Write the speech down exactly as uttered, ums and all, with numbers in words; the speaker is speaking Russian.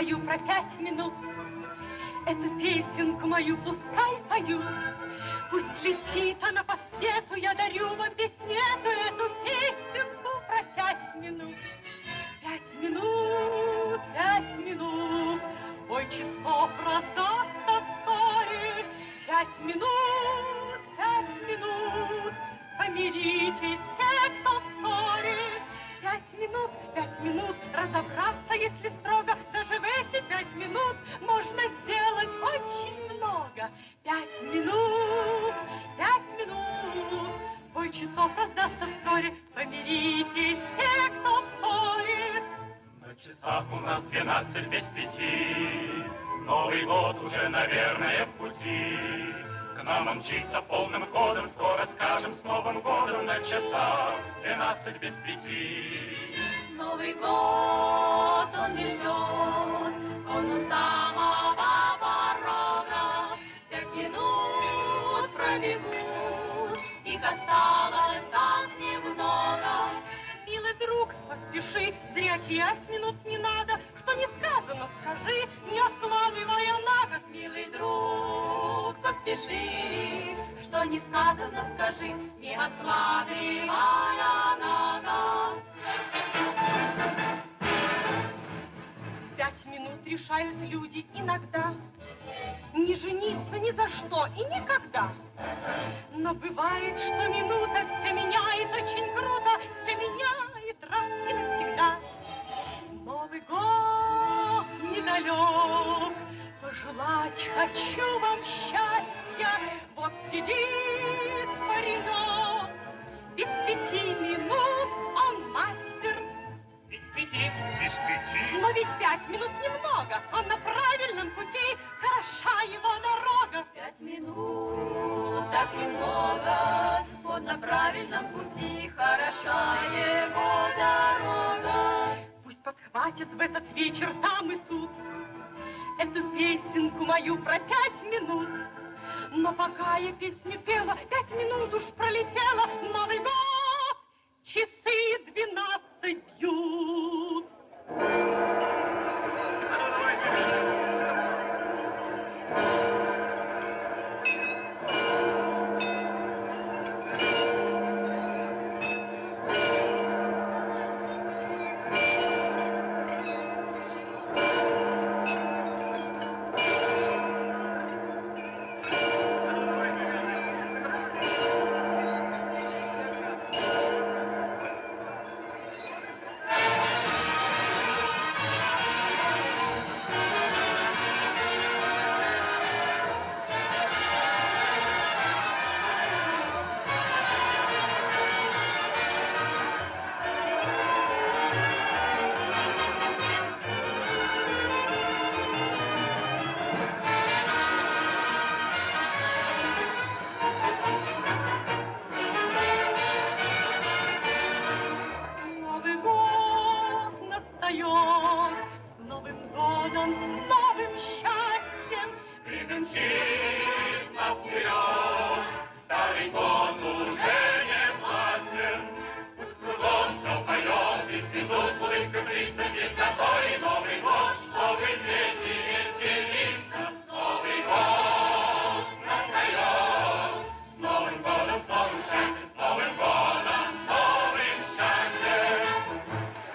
мою про пять минут. Эту песенку мою пускай поют. Пусть летит она по свету, я дарю вам песню эту, эту песенку про пять минут. Пять минут, пять минут, бой часов раздастся вскоре. Пять минут, пять минут, помиритесь те, кто в ссоре. Пять минут, пять минут, разобраться, если строго, даже в эти пять минут можно сделать очень много. Пять минут, пять минут, бой часов раздастся вскоре, помиритесь те, кто в ссоре. На часах у нас двенадцать без пяти, Новый год уже, наверное, в пути. К нам мчится полным ходом, скоро скажем с Новым годом. На часах двенадцать без пяти. Новый год он не ждет, он у самого порога. Пять минут пробегут, их осталось так немного. Милый друг, поспеши, зря терять минут не надо. Что не сказано, скажи, не откладывая на год. Милый друг, поспеши, что не сказано, скажи, не откладывая на год. Пять минут решают люди иногда не жениться ни за что и никогда. Но бывает, что минута все меняет очень круто, все меняет раз и навсегда. Новый год недалек, пожелать хочу вам счастья. Вот сидит паренек, без пяти минут он мастер. Без пяти, без пяти. Но ведь пять минут немного, он на правильном пути, хороша его дорога. Пять минут, так немного, он на правильном пути, хороша его дорога. Пусть подхватят в этот вечер там и тут эту песенку мою про пять минут. Но пока я песню пела, пять минут уж пролетела. Новый год